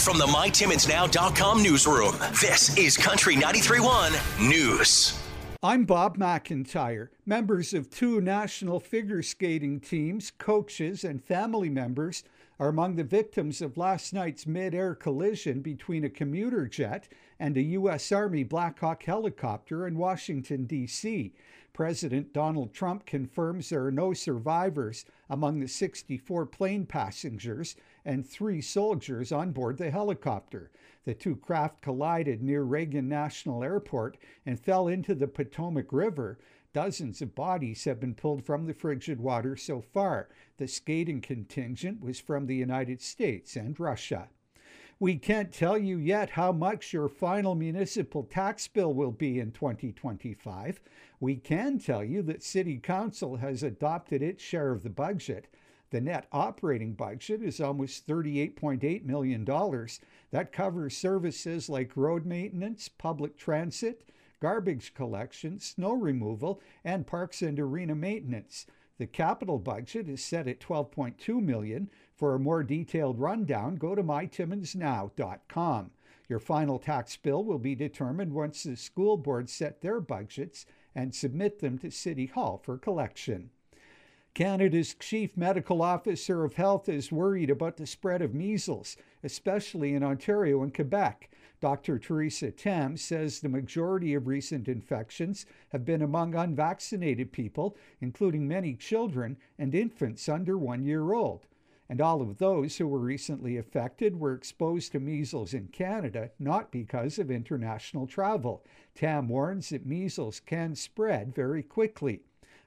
from the MyTimmonsNow.com newsroom, this is Country 93.1 News. I'm Bob McIntyre. Members of 2 national figure skating teams, coaches, and family members are among the victims of last night's mid-air collision between a commuter jet and a U.S. Army Black Hawk helicopter in Washington, D.C. President Donald Trump confirms there are no survivors among the 64 plane passengers and 3 soldiers on board the helicopter. The 2 craft collided near Reagan National Airport and fell into the Potomac River. Dozens of bodies have been pulled from the frigid water so far. The skating contingent was from the United States and Russia. We can't tell you yet how much your final municipal tax bill will be in 2025. We can tell you that City Council has adopted its share of the budget. The net operating budget is almost $38.8 million. That covers services like road maintenance, public transit, garbage collection, snow removal, and parks and arena maintenance. The capital budget is set at $12.2 million. For a more detailed rundown, go to mytimmonsnow.com. Your final tax bill will be determined once the school boards set their budgets and submit them to City Hall for collection. Canada's Chief Medical Officer of Health is worried about the spread of measles, especially in Ontario and Quebec. Dr. Theresa Tam says the majority of recent infections have been among unvaccinated people, including many children and infants under 1 year old. And all of those who were recently affected were exposed to measles in Canada, not because of international travel. Tam warns that measles can spread very quickly.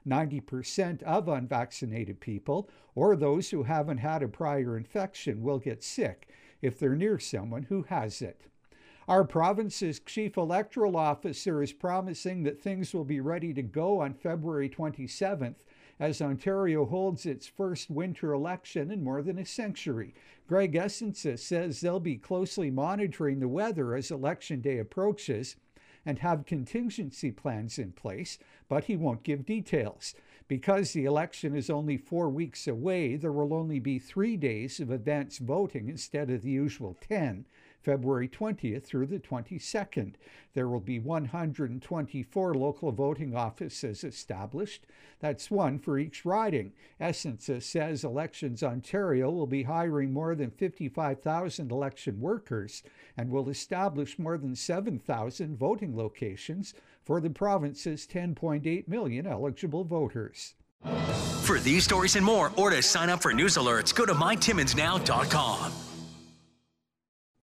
90% of unvaccinated people, or those who haven't had a prior infection, will get sick if they're near someone who has it. Our province's chief electoral officer is promising that things will be ready to go on February 27th as Ontario holds its first winter election in more than a century. Greg Essensa says they'll be closely monitoring the weather as Election Day approaches and have contingency plans in place, but he won't give details. Because the election is only 4 weeks away, there will only be 3 days of advance voting instead of the usual 10, February 20th through the 22nd. There will be 124 local voting offices established. That's 1 for each riding. Essensa says Elections Ontario will be hiring more than 55,000 election workers and will establish more than 7,000 voting locations for the province's 10.8 million eligible voters. For these stories and more, or to sign up for news alerts, go to mytimmonsnow.com.